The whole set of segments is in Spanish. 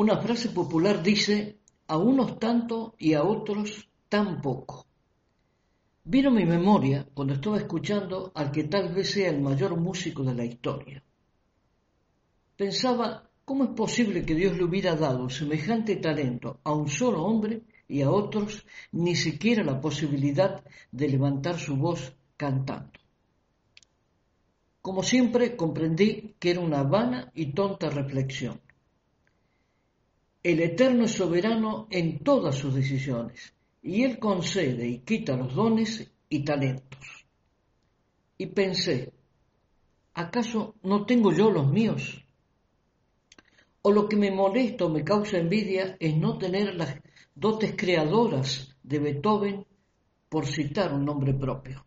Una frase popular dice, a unos tanto y a otros tan poco. Vino a mi memoria cuando estaba escuchando al que tal vez sea el mayor músico de la historia. Pensaba, ¿cómo es posible que Dios le hubiera dado semejante talento a un solo hombre y a otros ni siquiera la posibilidad de levantar su voz cantando? Como siempre, comprendí que era una vana y tonta reflexión. El Eterno es soberano en todas sus decisiones, y Él concede y quita los dones y talentos. Y pensé, ¿acaso no tengo yo los míos? O lo que me molesta o me causa envidia es no tener las dotes creadoras de Beethoven, por citar un nombre propio.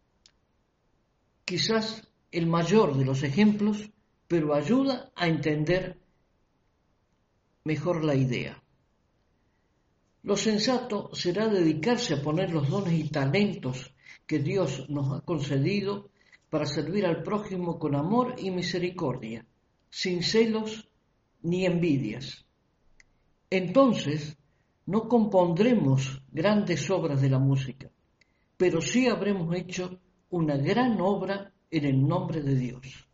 Quizás el mayor de los ejemplos, pero ayuda a entender mejor la idea. Lo sensato será dedicarse a poner los dones y talentos que Dios nos ha concedido para servir al prójimo con amor y misericordia, sin celos ni envidias. Entonces, no compondremos grandes obras de la música, pero sí habremos hecho una gran obra en el nombre de Dios.